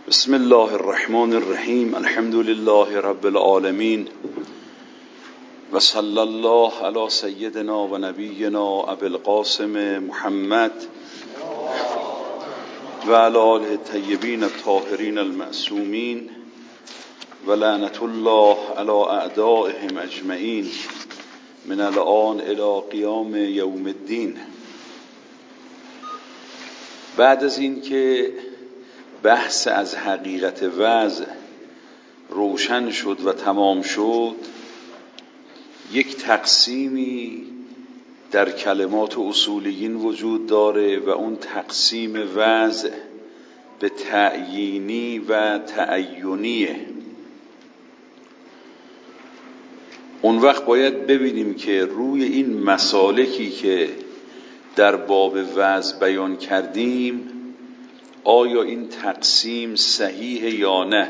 بسم الله الرحمن الرحیم. الحمد لله رب العالمین و صلی الله علی سیدنا و نبینا ابی القاسم محمد و علی آله الطیبین الطاهرین المعصومین و لعنت الله علی اعدائهم اجمعین من الآن الی قیام یوم الدین. بعد از این که بحث از حقیقت وضع روشن شد و تمام شد، یک تقسیمی در کلمات اصولیین وجود داره و اون تقسیم وضع به تعیینی و تعینیه. اون وقت باید ببینیم که روی این مسالکی که در باب وضع بیان کردیم آیا این تقسیم صحیح یا نه.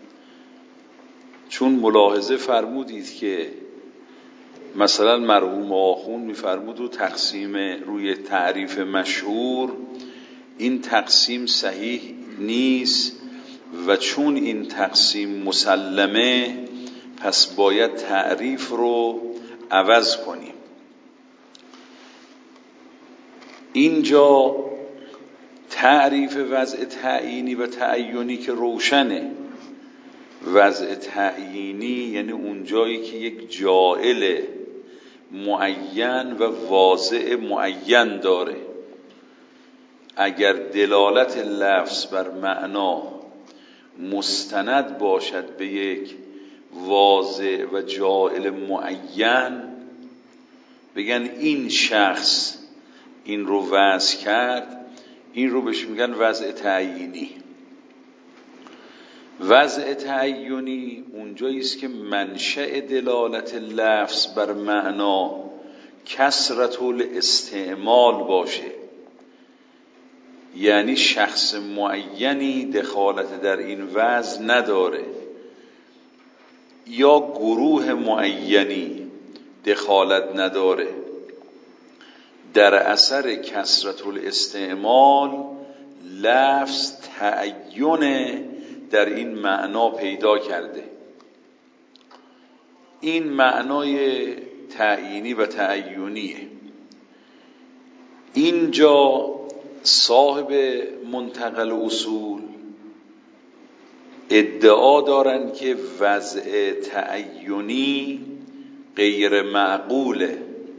چون ملاحظه فرمودید که مثلا مرحوم آخون میفرمود و تقسیم روی تعریف مشهور این تقسیم صحیح نیست و چون این تقسیم مسلمه پس باید تعریف رو عوض کنیم. اینجا تعریف وضع تعیینی و تعینی که روشنه. وضع تعیینی یعنی اون جایی که یک جاعل معین و واضع معین داره. اگر دلالت لفظ بر معنا مستند باشد به یک واضع و جاعل معین، بگن این شخص این رو وضع کرد، این رو بهش میگن وضع تعیینی. وضع تعیینی اونجایی است که منشأ دلالت لفظ بر معنا کثرت الاستعمال باشه، یعنی شخص معینی دخالت در این وضع نداره یا گروه معینی دخالت نداره. در اثر کثرت الاستعمال لفظ تعین در این معنا پیدا کرده. این معنای تعیینی و تعینیه. اینجا صاحب منتقل اصول ادعا دارن که وضع تعینی غیر معقوله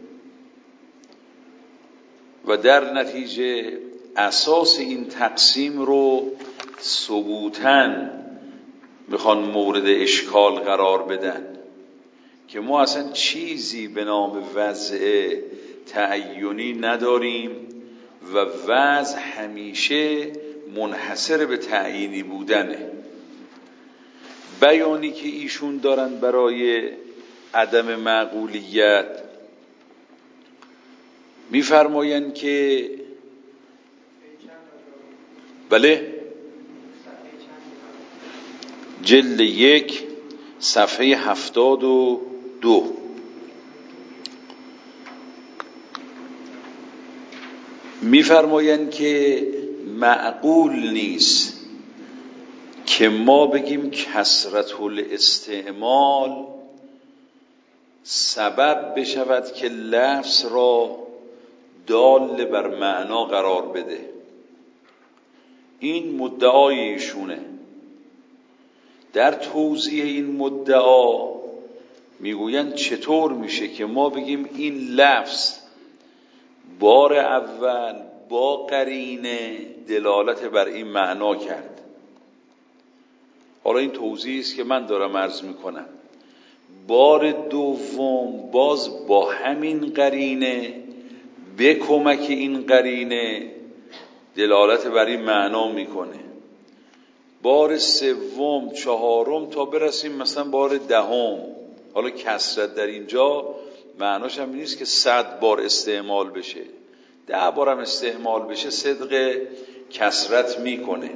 و در نتیجه اساس این تقسیم رو ثبوتاً میخوان مورد اشکال قرار بدن که ما اصلا چیزی به نام وضع تعینی نداریم و وضع همیشه منحصر به تعیینی بودنه. بیانی که ایشون دارن برای عدم معقولیت میفرمایند که بله جلد 1 صفحه 72 میفرمایند که معقول نیست که ما بگیم کثرت الاستعمال سبب بشود که لفظ را دال بر معنا قرار بده. این مدعای ایشونه. در توضیح این مدعا میگویند چطور میشه که ما بگیم این لفظ بار اول با قرینه دلالت بر این معنا کرد. حالا این توضیحی است که من دارم عرض میکنم. بار دوم باز با همین قرینه به کمک این قرینه دلالت بر این معنا میکنه. بار سوم، چهارم تا برسیم مثلا بار دهم. حالا کثرت در اینجا معناش هم نیست که 100 بار استعمال بشه، 10 بارم استعمال بشه صدق کثرت میکنه.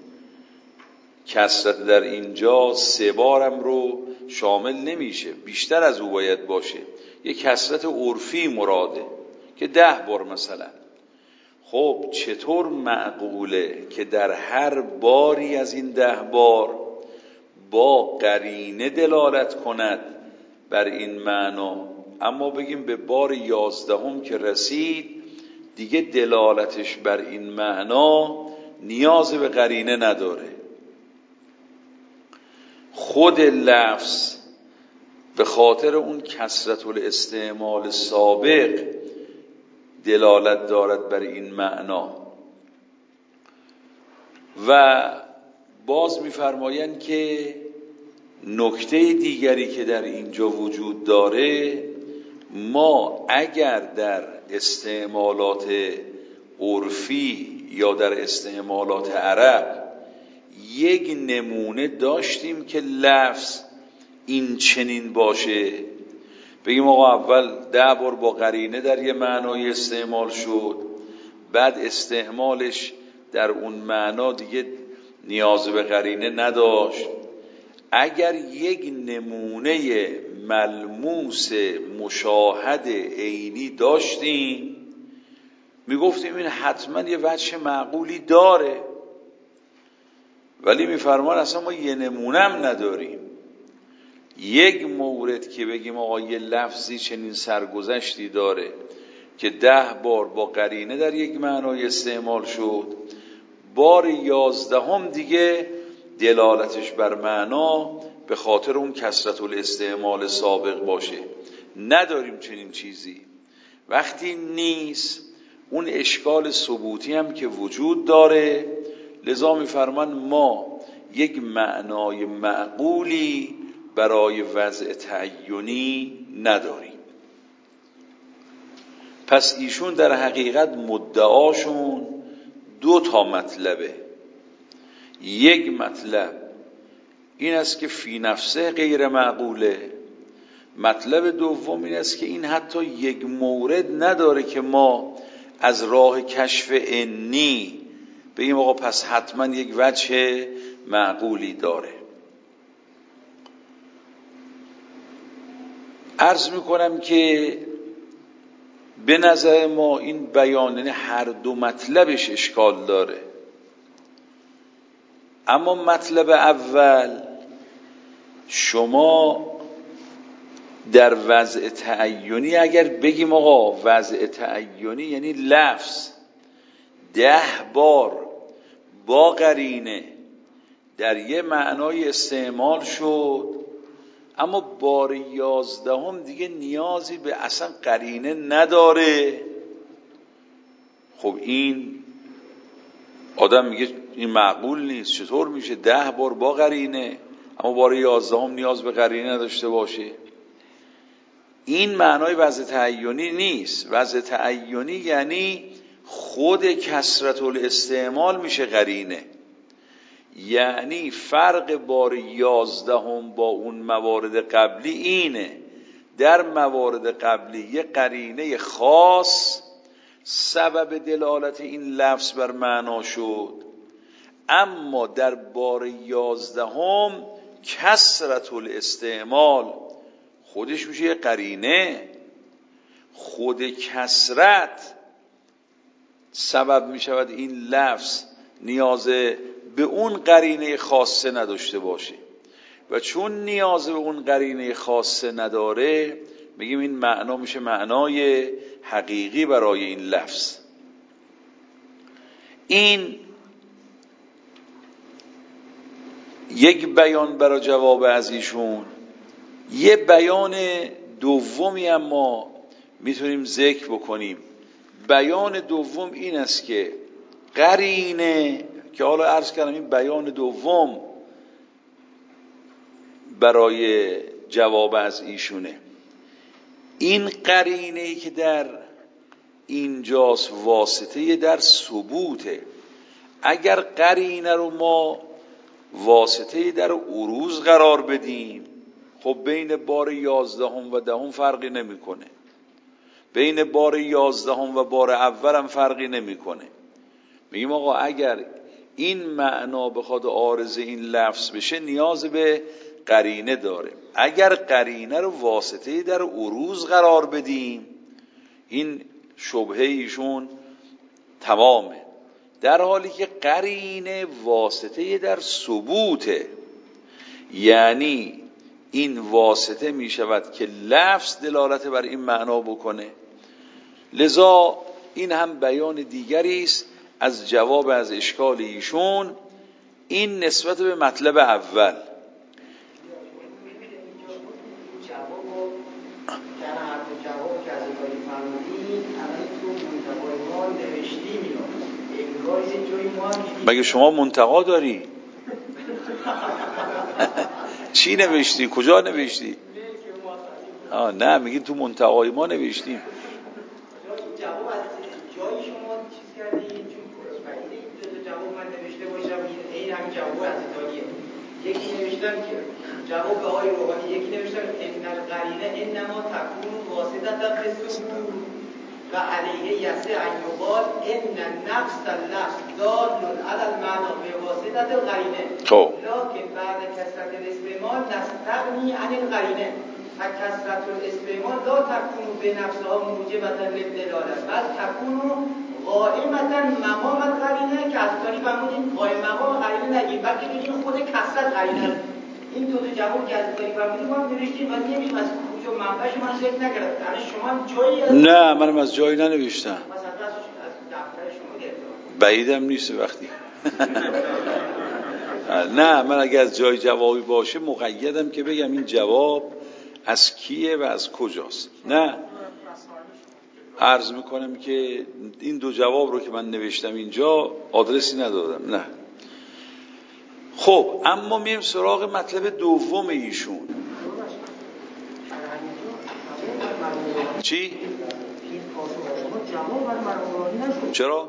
کثرت در اینجا 3 بارم رو شامل نمیشه، بیشتر از او باید باشه. یک کثرت عرفی مراده که 10 بار مثلا. خب چطور معقوله که در هر باری از این 10 بار با قرینه دلالت کند بر این معنا، اما بگیم به بار 11 که رسید دیگه دلالتش بر این معنا نیاز به قرینه نداره؟ خود لفظ به خاطر اون کثرت الاستعمال سابق دلالت دارد بر این معنا. و باز می‌فرمایند که نکته دیگری که در اینجا وجود داره، ما اگر در استعمالات عرفی یا در استعمالات عرب یک نمونه داشتیم که لفظ این چنین باشه، بگیم آقا اول 10 بار با قرینه در یه معنای استعمال شد، بعد استعمالش در اون معنا دیگه نیاز به قرینه نداشت، اگر یک نمونه ملموس مشاهد عینی داشتیم میگفتیم این حتما یه وجه معقولی داره، ولی میفرمان اصلا ما یه نمونه هم نداریم. یک مورد که بگیم آقا یه لفظی چنین سرگذشتی داره که 10 بار با قرینه در یک معنای استعمال شد، بار 11 دیگه دلالتش بر معنا به خاطر اون کثرت الاستعمال سابق باشه، نداریم چنین چیزی. وقتی نیست، اون اشکال ثبوتی هم که وجود داره، لذا میفرمان ما یک معنای معقولی برای وضع تعینی نداریم. پس ایشون در حقیقت مدعاشون 2 مطلبه. یک مطلب این است که فی نفسه غیر معقوله، مطلب دوم این است که این حتی یک مورد نداره که ما از راه کشف عنی بگیم آقا پس حتما یک وجه معقولی داره. عرض میکنم که به نظر ما این بیان هر 2 مطلبش اشکال داره، اما مطلب اول شما در وضع تعینی اگر بگیم آقا وضع تعینی یعنی لفظ 10 بار با قرینه در یه معنای استعمال شد، اما بار 11 دیگه نیازی به اصلا قرینه نداره، خب این آدم میگه این معقول نیست. چطور میشه 10 بار با قرینه اما بار 11 نیاز به قرینه نداشته باشه؟ این معنای وضع تعینی نیست. وضع تعینی یعنی خود کثرت الاستعمال میشه قرینه، یعنی فرق بار 11 با اون موارد قبلی اینه، در موارد قبلی یه قرینه خاص سبب دلالت این لفظ بر معنا شد، اما در بار 11 کثرت الاستعمال خودش میشه یه قرینه، خود کثرت سبب میشود این لفظ نیاز به اون قرینه خاصه نداشته باشه، و چون نیاز به اون قرینه خاصه نداره میگیم این معنا میشه معنای حقیقی برای این لفظ. این یک بیان برای جواب از ایشون. یه بیان دومی هم ما میتونیم ذکر بکنیم. بیان دوم این است که قرینه، که حالا عرض کردم این بیان دوم برای جواب از ایشونه، این قرینه‌ای که در اینجاست واسطه در ثبوته. اگر قرینه رو ما واسطه در عروض قرار بدیم، خب بین بار 11 و 10 فرقی نمیکنه، بین بار 11 و بار اول هم فرقی نمیکنه. میگیم آقا اگر این معنا بخواد عارض این لفظ بشه نیاز به قرینه داره. اگر قرینه رو واسطه در عروض قرار بدیم، این شبهه ایشون تمامه، در حالی که قرینه واسطه در ثبوته، یعنی این واسطه می شود که لفظ دلالت بر این معنا بکنه. لذا این هم بیان دیگری است از جواب از اشکال ایشون، این نسبت به مطلب اول. مگه شما منتقا داری؟ چی نوشتی؟ کجا نوشتی؟ نه میگی تو منتقای ما نوشتیم. جواب از جایی شما چیز کردید، چون بعیده این دو تا جواب من نوشته باشم این همین جواب از ایتالیه. یکی نوشتم که جواب به آقای روحانی، یکی نوشتم ان القرینه انما تکون واسطه بالثبوت و علیه یسع ان یقال ان نفس اللفظ دال علی المعنی بواسطه القرینه لکن بعد کثرت الاستعمال نستغنی عن القرینه فکثرت الاستعمال لا تکون بنفسها موجبة للدلاله بل تکون قائمة مقام القرینه که از تاریخ فرمودیم قائم مقام قرینه نگیم بلکه بگیم خود کثرت قرینه. این دو جواب که از تاریخ فرمودیم ما نوشتیم ولی نمی‌دونیم از کجا منبعش من ذکر نکردم. یعنی شما جایی نه منم از جایی ننوشتم. بعیدم نیست وقتی نه من اگه از جای جوابی باشه مقیدم که بگم این جواب از کیه و از کجاست. نه عرض میکنم که این دو جواب رو که من نوشتم اینجا آدرسی ندادم. نه خب اما میم سراغ مطلب دوم ایشون. چی؟ چرا؟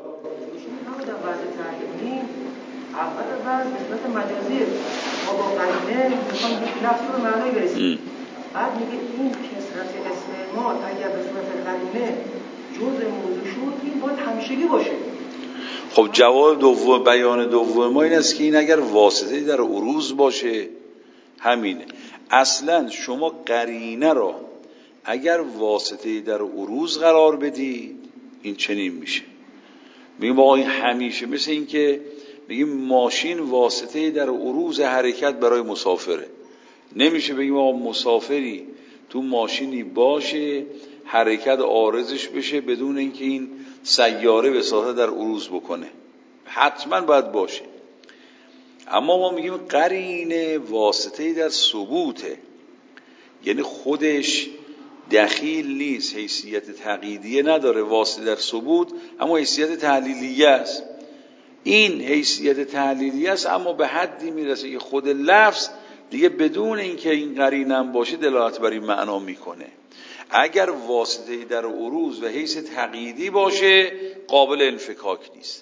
اول بعد نسبت مجازیه ما با قرینه میخوام یک لفظ رو معنی برسیم. بعد میگه این کثرت استعمال اگر به صورت قرینه جزء موضوع شد این باید همیشگی باشه. خب جواب دوم بیان دوم ما این است که این اگر واسطه‌ای در عروض باشه همینه. اصلا شما قرینه را اگر واسطه‌ای در عروض قرار بدی این چنین میشه. میگم آقا این همیشه مثل این که بگیم ماشین واسطه در عروض حرکت برای مسافره. نمیشه بگیم آقا مسافری تو ماشینی باشه حرکت عارضش بشه بدون اینکه این سیاره وساطت در عروض بکنه، حتما باید باشه. اما ما میگیم قرینه واسطه در ثبوته، یعنی خودش دخیل نیست، حیثیت تقییدیه نداره، واسطه در ثبوت اما حیثیت تعلیلیه است. این حیثیت تعلیلیه است اما به حدی میرسه که خود لفظ دیگه بدون اینکه این قرینه باشه دلالت بر این معنا میکنه. اگر واسطه در عروض و حیث تقییدی باشه قابل انفکاک نیست.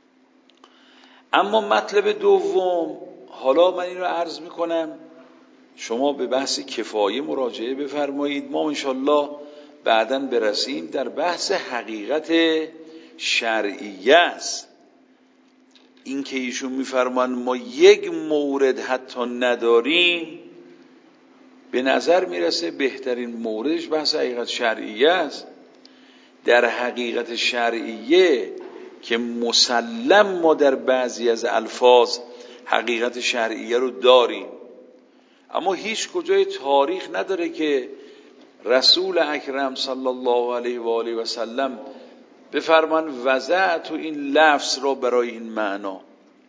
اما مطلب دوم، حالا من این رو عرض میکنم شما به بحث کفایه مراجعه بفرمایید، ما انشالله بعداً برسیم در بحث حقیقت شرعیه است. این که ایشون میفرمان ما یک مورد حتی نداریم، به نظر میرسه بهترین موردش بحث حقیقت شرعیه است. در حقیقت شرعیه که مسلم ما در بعضی از الفاظ حقیقت شرعیه رو داریم، اما هیچ کجای تاریخ نداره که رسول اکرم صلی الله علیه و آله و سلم بفرمان وضعت این لفظ را برای این معنا.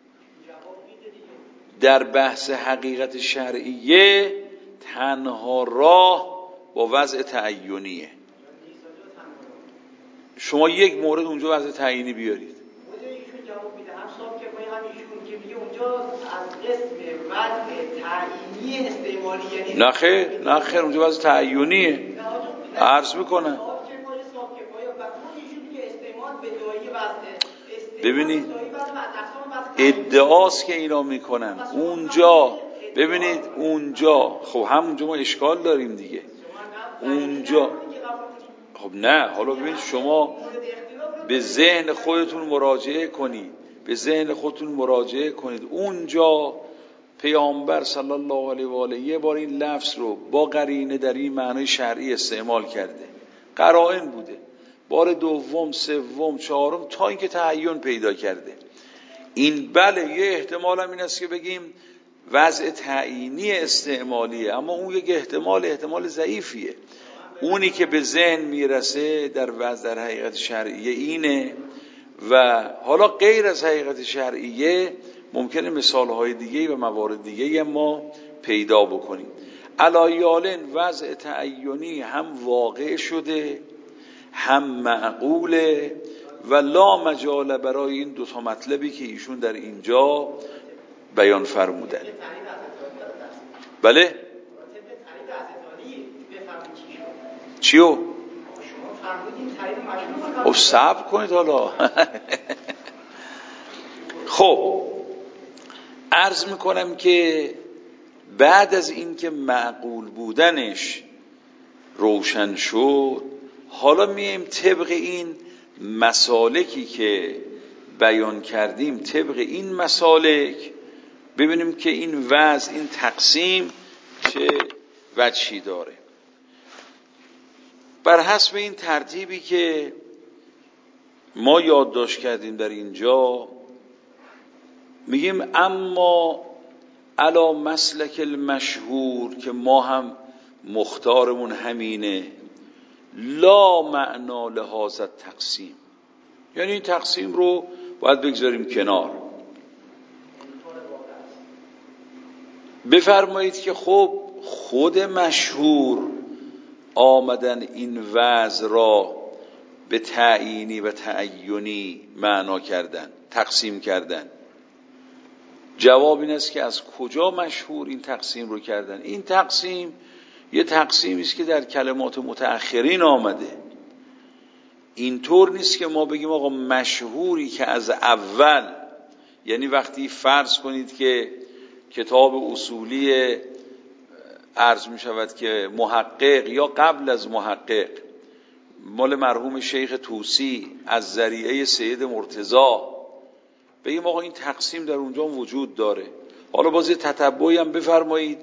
در بحث حقیقت شرعیه تنها راه با وضع تعینیه. شما یک مورد اونجا وضع تعیینی بیارید. نه خیر اونجا وضع تعیینیه. عرض میکنم ببینید ادعاست که اینا میکنن اونجا. ببینید اونجا خب همونجا ما اشکال داریم دیگه اونجا. خب نه حالا ببینید شما به ذهن خودتون مراجعه کنید. اونجا پیامبر صلی الله علیه و آله یه بار این لفظ رو با قرینه در این معنای شرعی استعمال کرده، قرائن بوده. بار دوم، سوم، چهارم، تا اینکه تعین پیدا کرده. این بله یه احتمال هم این است که بگیم وضع تعیینی استعمالیه، اما اون یک احتمال ضعیفیه. اونی که به ذهن میرسه در حقیقت شرعیه اینه. و حالا غیر از حقیقت شرعیه ممکنه مثالهای دیگه و موارد دیگه ما پیدا بکنیم. علایالن وضع تعیینی هم واقع شده، هم معقوله و لا مجال برای این دوتا مطلبی که ایشون در اینجا بیان فرمودن. بله؟ چیو؟ خب صبر کنید حالا. خب عرض میکنم که بعد از این که معقول بودنش روشن شد، حالا میایم طبق این مسالکی که بیان کردیم، طبق این مسالک ببینیم که این وضع، این تقسیم چه وجهی داره. بر حسب این ترتیبی که ما یادداشت کردیم در اینجا میگیم اما علی مسلک المشهور، که ما هم مختارمون همینه، لا معنا لهذا التقسیم، یعنی این تقسیم رو باید بگذاریم کنار. بفرمایید که خب خود مشهور آمدن این وضع را به تعیینی و تعینی معنا کردن، تقسیم کردن. جواب این است که از کجا مشهور این تقسیم رو کردن؟ این تقسیم یه تقسیمی است که در کلمات متأخرین آمده. اینطور نیست که ما بگیم آقا مشهوری که از اول، یعنی وقتی فرض کنید که کتاب اصولی عرض می شود که محقق یا قبل از محقق مال مرحوم شیخ طوسی از ذریعه سید مرتضی، بگیم آقا این تقسیم در اونجا وجود داره. حالا باز تتبعی هم بفرمایید.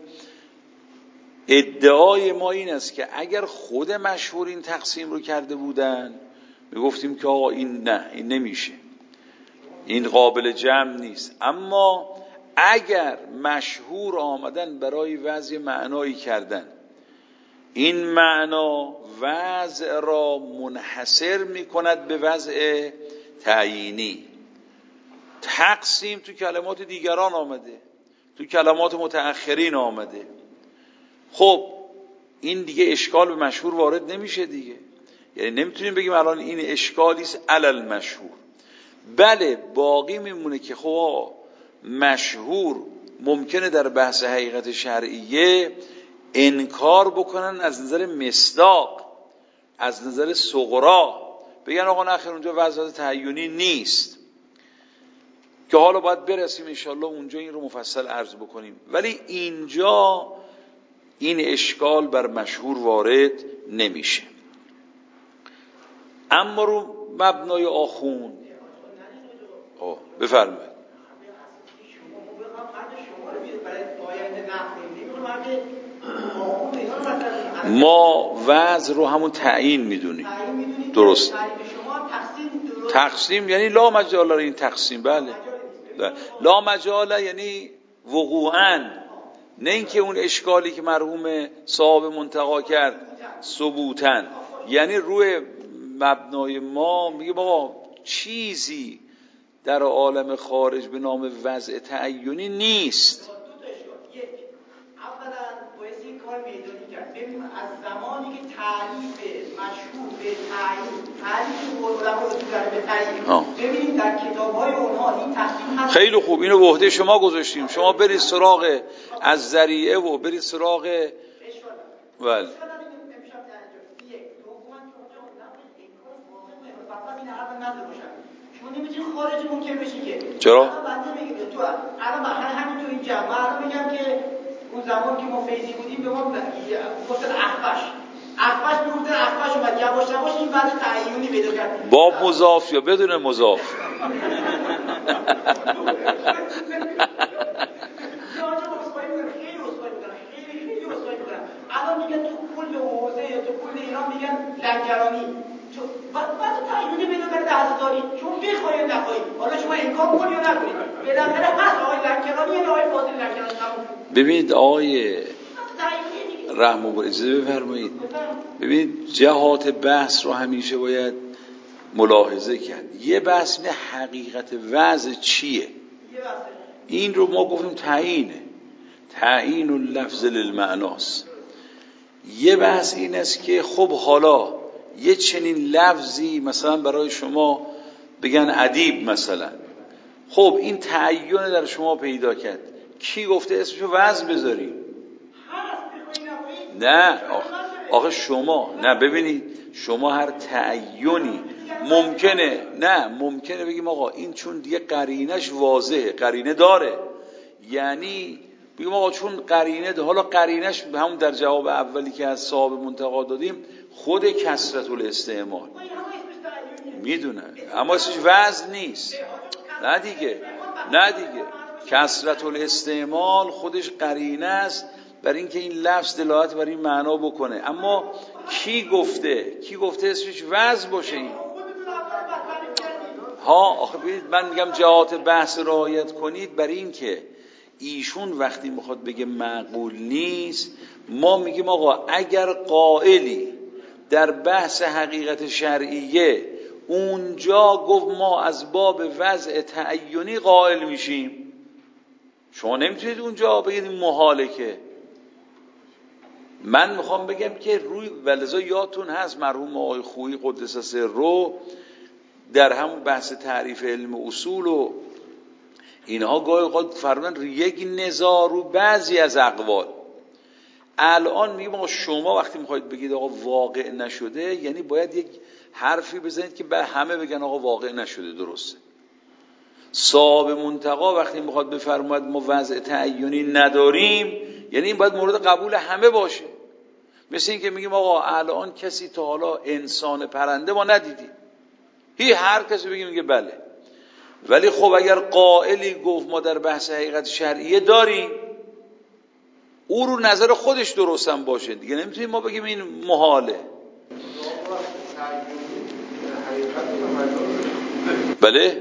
ادعای ما این است که اگر خود مشهور این تقسیم رو کرده بودن میگفتیم که آقا این نه، این نمیشه، این قابل جمع نیست. اما اگر مشهور آمدن برای وضع معنایی کردن، این معنا وضع را منحصر میکند به وضع تعیینی. تقسیم تو کلمات دیگران آمده، تو کلمات متأخرین آمده. خب این دیگه اشکال به مشهور وارد نمیشه دیگه، یعنی نمیتونیم بگیم الان این اشکالی است علل مشهور. بله باقی میمونه که خب مشهور ممکنه در بحث حقیقت شرعیه انکار بکنن از نظر مصداق، از نظر صغرا، بگن آقا نخیر اونجا وضع تعیینی نیست، که حالا باید برسیم انشالله اونجا این رو مفصل عرض بکنیم. ولی اینجا این اشکال بر مشهور وارد نمیشه. اما رو مبنای آخون بفرمایید. ما وضع رو همون تعیین میدونیم. درست. تقسیم یعنی لا مجال این تقسیم. بله لا مجال یعنی وقوعاً، نه اینکه اون اشکالی که مرحوم صاحب منتقا کرد ثبوتاً. یعنی روی مبنای ما میگه بابا چیزی در عالم خارج به نام وضع تعیینی نیست. اولا باید این کار میدانی کرد. ببینیم از زمانی که تعریف مشهور به تعریف علما رو در به تعریف ببینیم در کتاب‌های اونها این تقسیم هست. خیلی خوب، اینو به عهده شما گذاشتیم. شما برید سراغ از ذریعه و برید سراغ بله شما نمیتونی خارج ممکن بشی که. چرا؟ بنده میگه تو الان همین تو این جمع الان میگم که اون زمان که ما فیضی بودیم به ما گفتن اخفش میگفتن اخفش اومد یواش یواش این وضع تعیینی پیدا کرد. با مضاف یا بدون مضاف؟ الان میگن تو کل حوزه یا تو کل ایران میگن لنگرانی. بعد اسالی چون بخوای یا نخوای حالا شما انکار کنی یا نکنی بالاخره هست آقای لنکرانی یا آقای فاضل لنکرانی تموم. ببینید آقای رحم اجازه بفرمایید، ببینید جهات بحث رو همیشه باید ملاحظه کرد. یه بحث اینه حقیقت وضع چیه، این رو ما گفتیم تعیین اللفظ للمعناست. یه بحث این است که خب حالا یه چنین لفظی مثلا برای شما بگن ادیب مثلا، خب این تعیین در شما پیدا کرد، کی گفته اسمشو وضع بذاریم؟ نه آخه شما نه، ببینید شما هر تعیینی ممکنه بگیم آقا این چون دیگه قرینش واضحه، قرینه داره، یعنی بگیم آقا چون قرینه ده، حالا قرینش همون در جواب اولی که از صاحب منتقا دادیم خود کثرت الاستعمال میدونن، اما اسمش وزن نیست. نه دیگه کثرت الاستعمال خودش قرینه است برای اینکه این لفظ دلالت بر این معنا بکنه، اما کی گفته اسمش وزن باشه؟ این آخه ببینید من میگم جهات بحث رعایت کنید، برای اینکه ایشون وقتی میخواد بگه معقول نیست، ما میگیم آقا اگر قائلی در بحث حقیقت شرعیه اونجا گفت ما از باب وضع تعیینی قائل میشیم، شما نمیتونید اونجا بگید این محاله. که من میخوام بگم که روی ولذا یادتون هست مرحوم آقای خویی قدس سره در همون بحث تعریف علم اصول و اینها گاهی اوقات فرمودن یک نزاع رو بعضی از اقوال. الان میگم آقا شما وقتی میخواید بگید آقا واقع نشده، یعنی باید یک حرفی بزنید که به همه بگن آقا واقع نشده، درسته. صاحب منتقا وقتی میخواد بفرماید ما وضع تعیینی نداریم، یعنی این باید مورد قبول همه باشه. مثل این که میگیم آقا الان کسی تا حالا انسان پرنده ما ندیدیم، هر کسی بگیم میگه بله، ولی خب اگر قائلی گفت ما در بحث حقیقت شرعیه داریم، او رو نظر خودش درست هم باشه دیگه، نمیتونیم ما بگیم این محاله. بله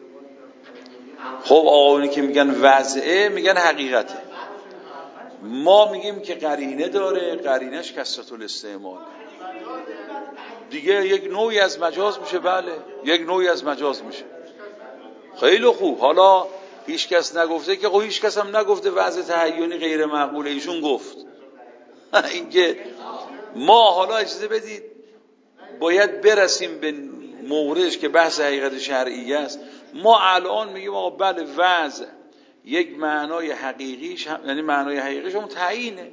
خب آقایونی که میگن وضعه میگن حقیقته، ما میگیم که قرینه داره، قرینش کثرت الاستعمال دیگه، یک نوعی از مجاز میشه. بله یک نوعی از مجاز میشه. خیلی خوب، حالا هیچ کس نگفته که، خب هیچ کس هم نگفته وضع تعیینی غیر معقوله، ایشون گفت. اینکه ما حالا اجازه بدید باید برسیم به موردش که بحث حقیقت شرعیه است. ما الان میگیم آقا بله وضع یک معنای حقیقیش یعنی معنای حقیقیش هم تعیینه.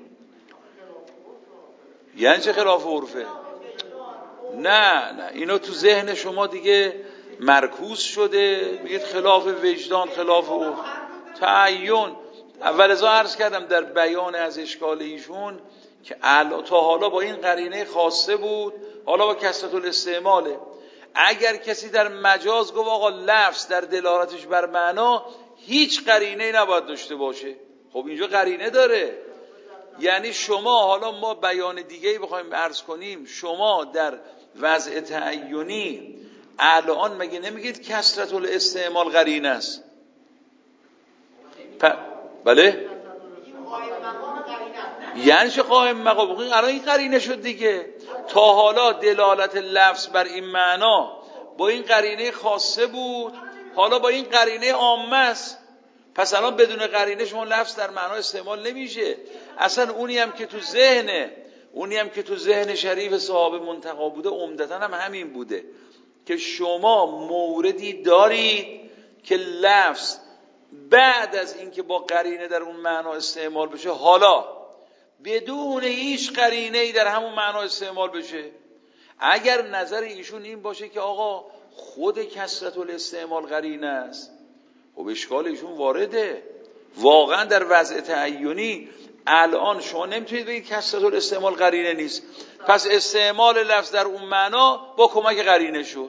یعنی چه خلاف عرفه؟ نه اینا تو ذهن شما دیگه مرکوز شده، میگید خلاف وجدان، خلاف عرف، تعیین. اول از عرض کردم در بیان از اشکال ایشون که تا حالا با این قرینه خاصه بود، حالا با کثرت الاستعماله. اگر کسی در مجاز گفت آقا لفظ در دلالتش بر معنا هیچ قرینه نباید داشته باشه، خب اینجا قرینه داره. یعنی شما حالا ما بیان دیگه‌ای بخوایم عرض کنیم، شما در وضع تعیینی الان مگه نمیگید کثرت الاستعمال قرینه است؟ بله یعنی چه قائم مقام؟ الان این قرینه شد دیگه. تا حالا دلالت لفظ بر این معنا با این قرینه خاصه بود، حالا با این قرینه عامه است. پس الان بدون قرینه شما لفظ در معنا استعمال نمیشه. اصلا اونی هم که تو ذهن شریف صاحب منتقا بوده عمدتاً هم همین بوده که شما موردی دارید که لفظ بعد از اینکه با قرینه در اون معنا استعمال بشه، حالا بدون هیچ قرینه‌ای در همون معنا استعمال بشه. اگر نظر ایشون این باشه که آقا خود کثرت الاستعمال قرینه است، خب اشکال ایشون وارده. واقعا در وضع تعیینی الان شما نمیتونید بگید کثرت الاستعمال قرینه نیست، پس استعمال لفظ در اون معنا با کمک قرینه شد.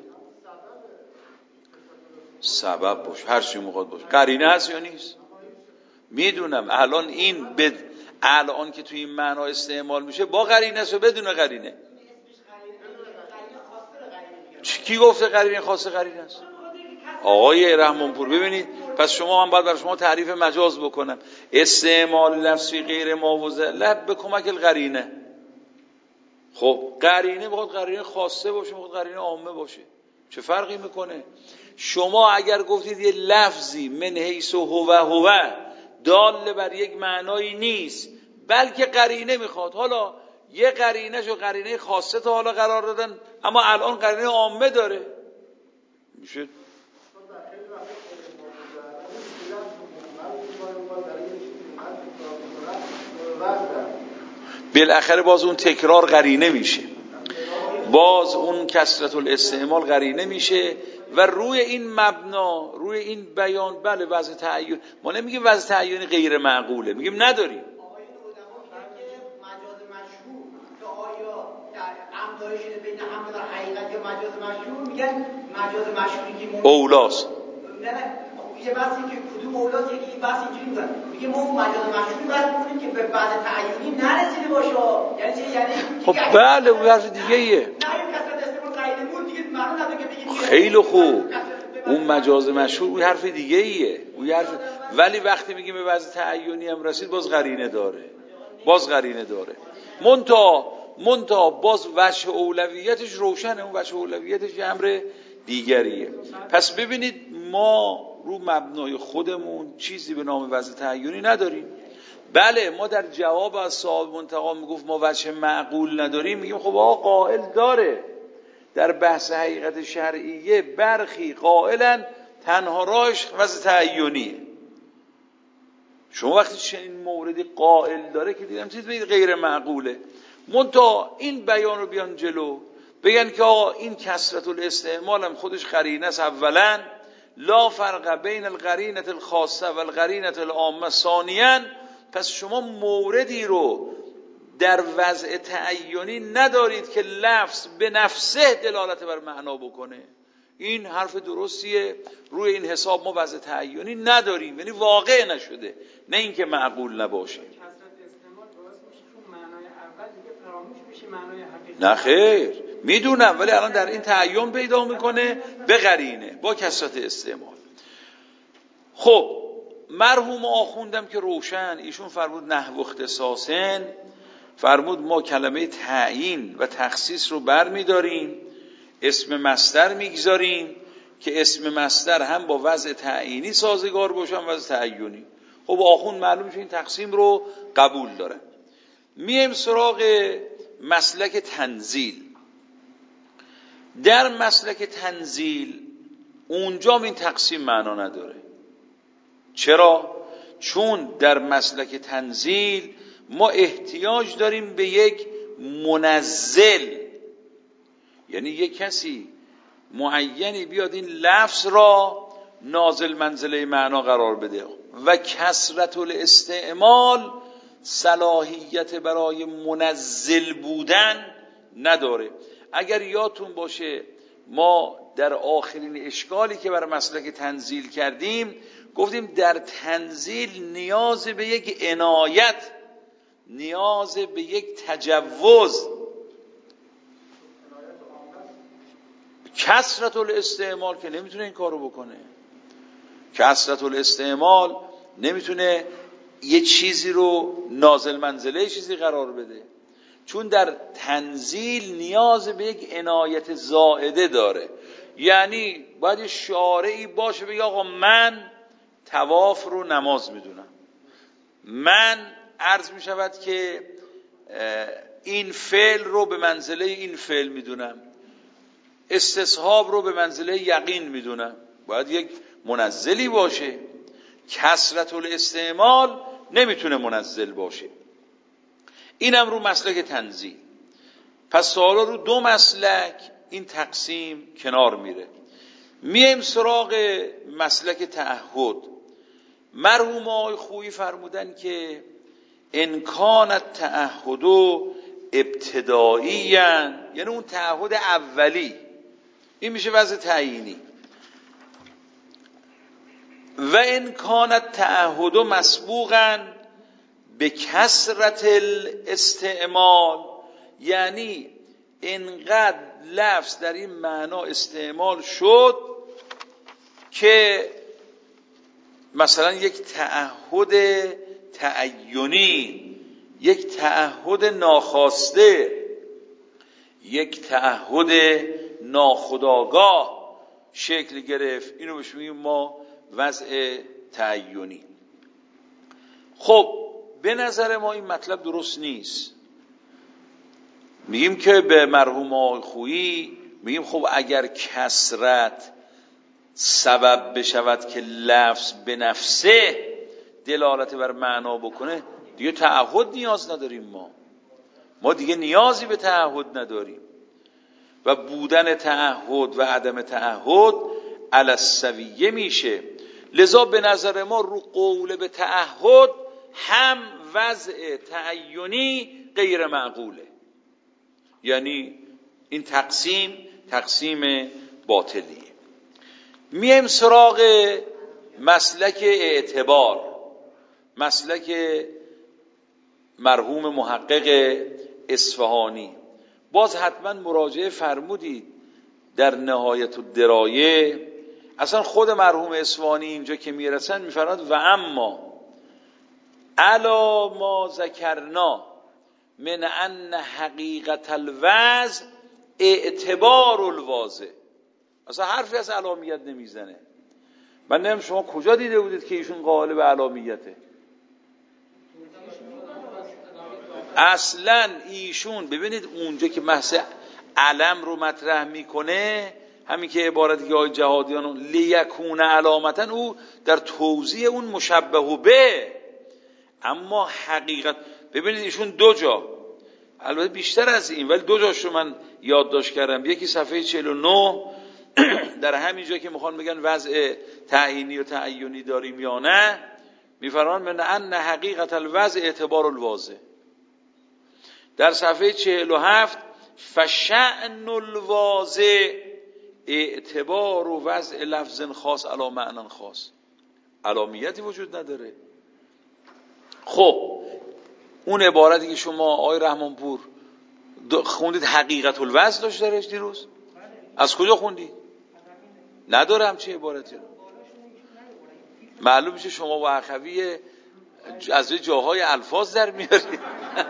سبب باش، هر چی میخواد باش، قرینه هست یا نیست؟ میدونم الان این الان که توی این معنا استعمال میشه با قرینه است و بدون قرینه. کی گفته قرینه خاصه قرینه است؟ آقای رحمانپور. ببینید پس شما من باید برای شما تعریف مجاز بکنم. استعمال لفظی غیر موضع به کمک القرینه. خب قرینه میخواد قرینه خاصه باشه، میخواد قرینه عامه باشه، چه فرقی میکنه؟ شما اگر گفتید یه لفظی من حیث هو دال بر یک معنایی نیست بلکه قرینه میخواد، حالا یه قرینه شو قرینه خاصه تا حالا قرار دادن اما الان قرینه عامه داره، میشه بالاخره باز اون تکرار قرینه میشه، باز اون کثرت الاستعمال قرینه میشه و روی این مبنا، روی این بیان بله وضع تعین، ما نمیگیم وضع تعیینی غیر معقوله، میگیم نداریم. مجاز مشهور که آیا در امداری شده بین هم در حقیقت یا مجاز مشهور، میگن مجاز مشهوری که اولاست. نه یه بحثی که کدوم اولاست، یکی بحث اینجوری میگن میگه ما مجاز مشهوری باید بکنیم که به بعد تعیینی نرسیده باشه. یعنی چه؟ یعنی خب بله اون حرف دیگه ایه. نه این کثرت استعمال قاعده بود دیگه معنا نداره که بگیم خیلی خوب اون مجاز مشهور اون حرف دیگه ایه، اون حرف. ولی وقتی میگیم به وضع تعیینی هم رسید باز قرینه داره، باز قرینه داره. منتها باز وجه اولویتش روشنه، اون وجه اولویتش یه امر دیگریه. پس ببینید ما رو مبنای خودمون چیزی به نام وضع تعیینی نداریم. بله ما در جواب از سوال منتقا میگفت ما وجه معقول نداریم، میگیم خب آقا قائل داره در بحث حقیقت شرعیه برخی قائلن تنها راهش وضع تعیینیه. شما وقتی چنین موردی قائل داره که دیدم چیز بگید غیر معقوله، منتها این بیان رو بیان جلو بگن که آقا این کثرت الاستعمال هم خودش قرینه است اولا، لا فرق بین القرینه الخاصه و القرینه العامه ثانیا. پس شما موردی رو در وضع تعیینی ندارید که لفظ به نفسه دلالت بر معنا بکنه. این حرف درستیه، روی این حساب ما وضع تعیینی نداریم، یعنی واقع نشده، نه اینکه معقول نباشه. نه خیر میدونم، ولی الان در این تعین پیدا میکنه به قرینه با کثرت استعمال. خب مرحوم آخوندم که روشن ایشون فرمود نحو اختصاصن، فرمود ما کلمه تعیین و تخصیص رو بر میداریم اسم مصدر میگذاریم که اسم مصدر هم با وضع تعیینی سازگار باشه هم وضع تعیینی. خب آخوند معلوم میشه این تقسیم رو قبول دارن. میایم سراغ مسلک تنزیل. در مسلک تنزیل اونجا این تقسیم معنا نداره. چرا؟ چون در مسلک تنزیل ما احتیاج داریم به یک منزل، یعنی یک کسی معینی بیاد این لفظ را نازل منزله معنا قرار بده و کثرت الاستعمال صلاحیت برای منزل بودن نداره. اگر یادتون باشه ما در آخرین اشکالی که برای مسلک تنزیل کردیم گفتیم در تنزیل نیاز به یک عنایت، نیاز به یک تجوز. کثرت الاستعمال که نمیتونه این کارو بکنه، کثرت الاستعمال نمیتونه یه چیزی رو نازل منزله چیزی قرار بده، چون در تنزیل نیاز به یک عنایت زائده داره. یعنی باید یه شارعی باشه بگه آقا من طواف رو نماز میدونم، من عرض میشود که این فعل رو به منزله این فعل میدونم، استصحاب رو به منزله یقین میدونم. باید یک منزلی باشه. کثرت الاستعمال نمیتونه منزل باشه. اینم رو مسلک تنزیل. پس سوالا رو دو مسلک این تقسیم کنار میره. میایم سراغ مسلک تعهد. مرحوم آقای خویی فرمودن که ان کان التعهد ابتدایی، یعنی اون تعهد اولی، این میشه وضع تعیینی. و ان کان التعهد مسبوقا به کثرت الاستعمال، یعنی انقدر لفظ در این معنا استعمال شد که مثلا یک تعهد تعینی، یک تعهد ناخواسته، یک تعهد ناخودآگاه شکل گرفت. اینو بهش میگیم ما وضع تعینی. خب به نظر ما این مطلب درست نیست. میگیم که به مرحوم آقای خویی میگیم خب اگر کثرت سبب بشود که لفظ به نفسه دلالت بر معنا بکنه، دیگه تعهد نیاز نداریم. ما دیگه نیازی به تعهد نداریم و بودن تعهد و عدم تعهد علی السویه میشه. لذا به نظر ما رو قول به تعهد هم وضع تعینی غیر معقوله. یعنی این تقسیم باطلیه. میایم سراغ مسلک اعتبار، مسلک مرحوم محقق اصفهانی. باز حتما مراجعه فرمودید در نهایت الدرایه. اصلا خود مرحوم اصفهانی اینجا که میرسن میفرماد و اما علا ما ذکرنا من ان حقیقت الوضع اعتبار الواضع. اصلا حرفی از علامیت نمیزنه. من نمیدونم شما کجا دیده بودید که ایشون قائل به علامیته؟ اصلا ایشون ببینید اونجا که بحث علم رو مطرح میکنه، همین که عبارتی که آقای جهادیان لیکون علامتن، او در توضیح اون مشبه به. اما حقیقت ببینید ایشون دو جا، البته بیشتر از این ولی دو جاش رو من یادداشت کردم. یکی صفحه 49 در همین جا که میخوان بگن وضع تعیینی و تعینی داریم یا نه، میفرمان من ان حقیقت الوضع اعتبار الواضع. در صفحه 47 فشأن الواضع اعتبار و وضع لفظ خاص علی معنی خاص. علامیتی وجود نداره. خب اون عبارتی که شما آقای رحمانپور خوندید حقیقت الوضع داشت درش دیروز، از کجا خوندی؟ نداره همچین عبارتی رو. معلوم میشه شما و اخوی از جاهای الفاظ در میارید.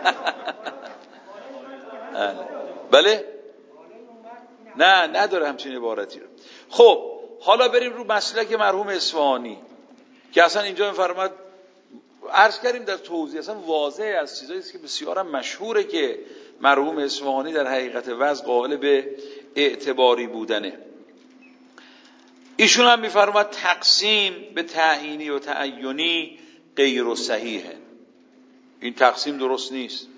بله؟ نه نداره همچین عبارتی رو. خب حالا بریم رو مسلک مرحوم اصفهانی که اصلا اینجا میفرماد، عرض کردیم در توضیح، اصلا واضح از چیزایی است که بسیار مشهوره که مرحوم اصفهانی در حقیقت وضع قائل به اعتباری بودنه. ایشون هم میفرماد تقسیم به تعیینی و تعینی غیر صحیحه. این تقسیم درست نیست.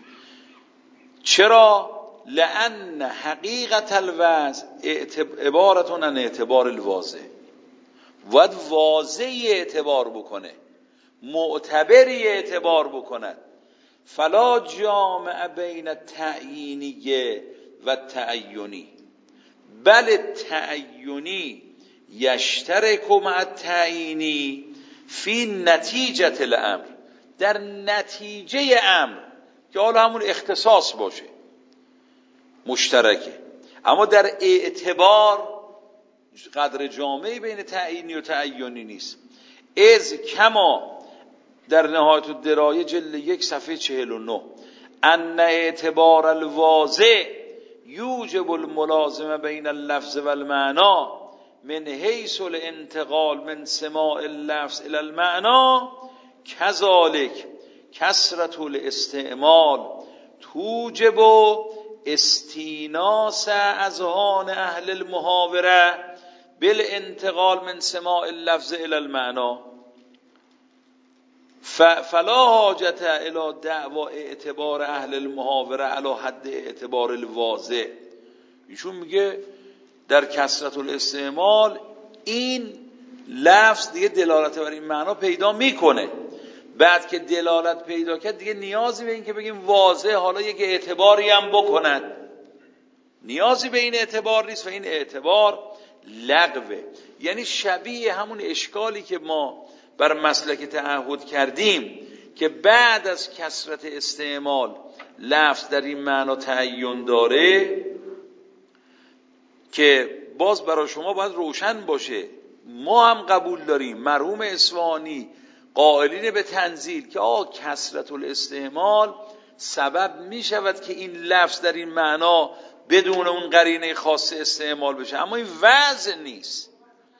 چرا؟ لأن حقیقت الوضع عبارتون عن اعتبار الواضع. باید واضحی اعتبار بکنه، معتبری اعتبار بکند. فلا جامع بین التعیینی و تعینی بل تعینی یشترک مع التعیینی فی نتیجه الامر، در نتیجه امر که حالا همون اختصاص باشه مشترکه، اما در اعتبار قدر جامعی بین تعیینی و تعینی نیست. از کما در نهایت الدرایه جلد 1 صفحه 49 ان اعتبار الواضع یوجب الملازمه بین اللفظ و المعنی من حیث الانتقال من سماع اللفظ الى المعنی کذالک کثرة الاستعمال توجب استیناس اذهان اهل المحاوره بالانتقال من سماع اللفظ الى المعنی فلا حاجت الى دعوی اعتبار اهل المحاوره علی حد اعتبار الواضع. ایشون میگه در کثرت الاستعمال این لفظ دیگه دلالت بر این معنا پیدا میکنه. بعد که دلالت پیدا کرد دیگه نیازی به این که بگیم واضح حالا یک اعتباری هم بکند نیازی به این اعتبار نیست و این اعتبار لغوه. یعنی شبیه همون اشکالی که ما بر مسلک تعهد کردیم که بعد از کثرت استعمال لفظ در این معنا تعین داره، که باز برای شما باید روشن باشه. ما هم قبول داریم مرحوم اصفهانی قائلین به تنزیل که کثرت الاستعمال سبب می شود که این لفظ در این معنا بدون اون قرینه خاص استعمال بشه، اما این وضع نیست.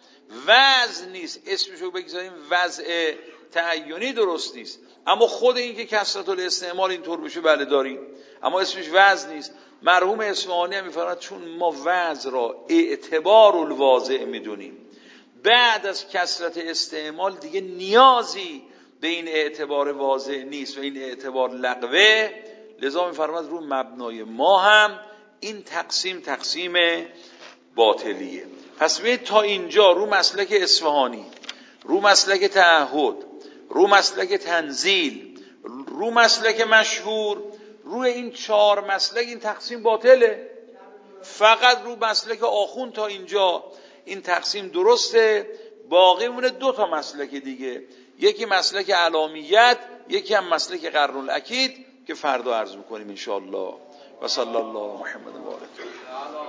اسمشو بگذاریم وضع تعینی درست نیست، اما خود این که کثرت الاستعمال اینطور بشه بله داریم، اما اسمش وضع نیست. مرحوم اصفهانی هم میفرماید چون ما وضع را اعتبار الواضع میدونیم، بعد از کثرت استعمال دیگه نیازی به این اعتبار واضع نیست و این اعتبار لغوه، لذا میفرماید رو مبنای ما هم این تقسیم باطلیه. پس ببینید تا اینجا رو مسلک اصفهانی، رو مسلک تعهد، رو مسلک تنزیل، رو مسلک مشهور، روی این 4 مسلک این تقسیم باطله. فقط رو مسلک آخوند تا اینجا این تقسیم درسته. باقی مونه 2 مسلک دیگه، یکی مسلک علامیت، یکی هم مسلک قرن الاکید که فردا عرض میکنیم ان شاء الله. و صلی الله محمد و آله.